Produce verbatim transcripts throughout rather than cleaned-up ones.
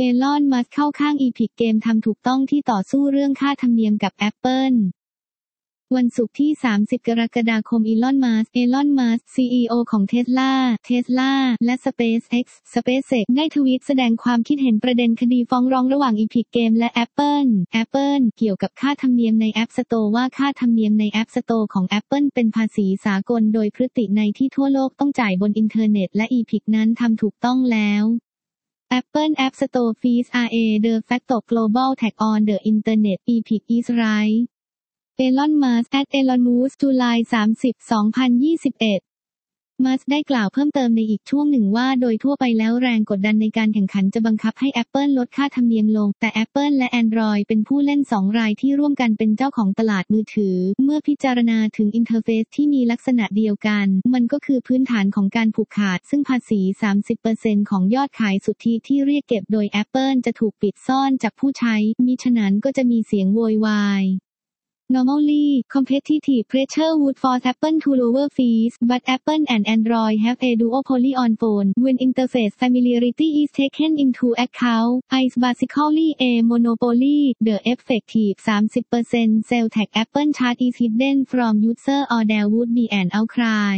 เอลอน มัสก์เข้าข้าง Epic Games ทำถูกต้องที่ต่อสู้เรื่องค่าธรรมเนียมกับ Apple วันศุกร์ที่ สามสิบ กรกฎาคม อีลอน มัสก์ เอลอน มัสก์ ซี อี โอ ของ Tesla Tesla และ SpaceX SpaceX ได้ทวีตแสดงความคิดเห็นประเด็นคดีฟ้องร้องระหว่าง Epic Games และ Apple Apple เกี่ยวกับค่าธรรมเนียมใน App Store ว่าค่าธรรมเนียมใน App Store ของ Apple เป็นภาษีสากลโดยพฤตินัยที่ทั่วโลกต้องจ่ายบนอินเทอร์เน็ตและ Epic นั้นทำถูกต้องแล้ว Apple App Store fees are a de facto global tax on the Internet. Epic is right. Elon Musk at Elon Musk จุลาย สามสิบ สองพันยี่สิบเอ็ด มัสก์ได้กล่าวเพิ่มเติมในอีกช่วงหนึ่งว่าโดยทั่วไปแล้วแรงกดดันในการแข่งขันจะบังคับให้ Apple ลดค่าธรรมเนียมลงแต่ Apple และ Android เป็นผู้เล่นสองรายที่ร่วมกันเป็นเจ้าของตลาดมือถือเมื่อพิจารณาถึงอินเทอร์เฟซที่มีลักษณะเดียวกันมันก็คือพื้นฐานของการผูกขาดซึ่งภาษี สามสิบเปอร์เซ็นต์ ของยอดขายสุทธิที่เรียกเก็บโดย Apple จะถูกปิดซ่อนจากผู้ใช้มิฉะนั้นก็จะมีเสียงโวยวายNormally, competitive pressure would force Apple to lower fees, but Apple and Android have a duopoly on phone. When interface familiarity is taken into account, it's basically a monopoly. The effective สามสิบเปอร์เซ็นต์ sales tax Apple charge is hidden from user or there would be an outcry.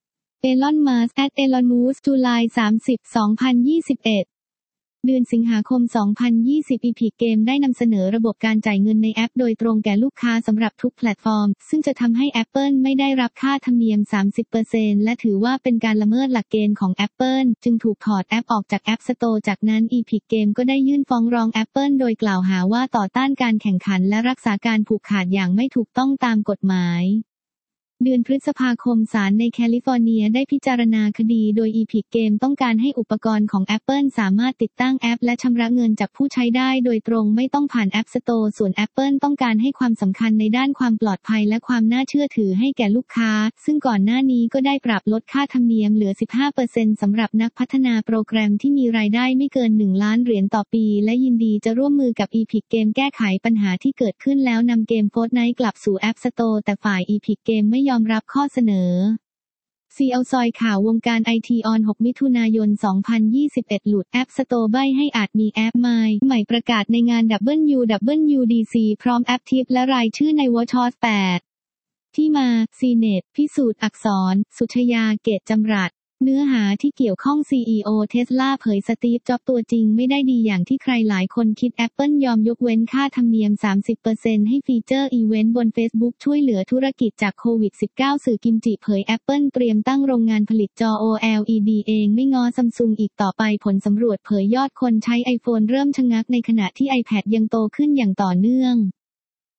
Elon Musk at Elon Musk จุลาย สามสิบ สองพันยี่สิบเอ็ดเดือนสิงหาคม สองพันยี่สิบ Epic Games ได้นำเสนอระบบการจ่ายเงินในแอปโดยตรงแก่ลูกค้าสำหรับทุกแพลตฟอร์มซึ่งจะทำให้ Apple ไม่ได้รับค่าธรรมเนียม สามสิบเปอร์เซ็นต์ และถือว่าเป็นการละเมิดหลักเกณฑ์ของ Apple จึงถูกถอดแอปออกจาก App Store จากนั้น Epic Games ก็ได้ยื่นฟ้องร้อง Apple โดยกล่าวหาว่าต่อต้านการแข่งขันและรักษาการผูกขาดอย่างไม่ถูกต้องตามกฎหมายเดือนพฤษภาคมศาลในแคลิฟอร์เนียได้พิจารณาคดีโดย Epic Games ต้องการให้อุปกรณ์ของ Apple สามารถติดตั้งแอปและชำระเงินจากผู้ใช้ได้โดยตรงไม่ต้องผ่าน App Store ส่วน Apple ต้องการให้ความสำคัญในด้านความปลอดภัยและความน่าเชื่อถือให้แก่ลูกค้าซึ่งก่อนหน้านี้ก็ได้ปรับลดค่าธรรมเนียมเหลือ สิบห้าเปอร์เซ็นต์ สำหรับนักพัฒนาโปรแกรมที่มีรายได้ไม่เกิน หนึ่ง ล้านเหรียญต่อปีและยินดีจะร่วมมือกับ Epic Games แก้ไขปัญหาที่เกิดขึ้นแล้วนำเกม Fortnite กลับสู่ App Store แต่ฝ่าย Epic Games ไม่ยอมรับข้อเสนอซี แอล ซอยข่าววงการไอทีออน หก มิถุนายน สองพันยี่สิบเอ็ด หลุด App Store ใบ้ให้อาจมีแอปใหม่ใหม่ประกาศในงาน ดับเบิลยู ดับเบิลยู ดี ซี พร้อมแอปทิปและรายชื่อใน WatchOS แปด ที่มา ซี เน็ต พิสูจน์อักษร สุชยา เกตจำรัดเนื้อหาที่เกี่ยวข้อง ซี อี โอ Tesla เผยสตีฟ จ็อบส์ตัวจริงไม่ได้ดีอย่างที่ใครหลายคนคิด Apple ยอมยกเว้นค่าธรรมเนียม สามสิบเปอร์เซ็นต์ ให้ฟีเจอร์อีเวนต์บน Facebook ช่วยเหลือธุรกิจจากโควิด สิบเก้า สื่อกิมจิเผย Apple เตรียมตั้งโรงงานผลิตจอ โอ แอล อี ดี เองไม่ง้อ Samsung อีกต่อไปผลสำรวจเผยยอดคนใช้ iPhone เริ่มชะงักในขณะที่ iPad ยังโตขึ้นอย่างต่อเนื่อง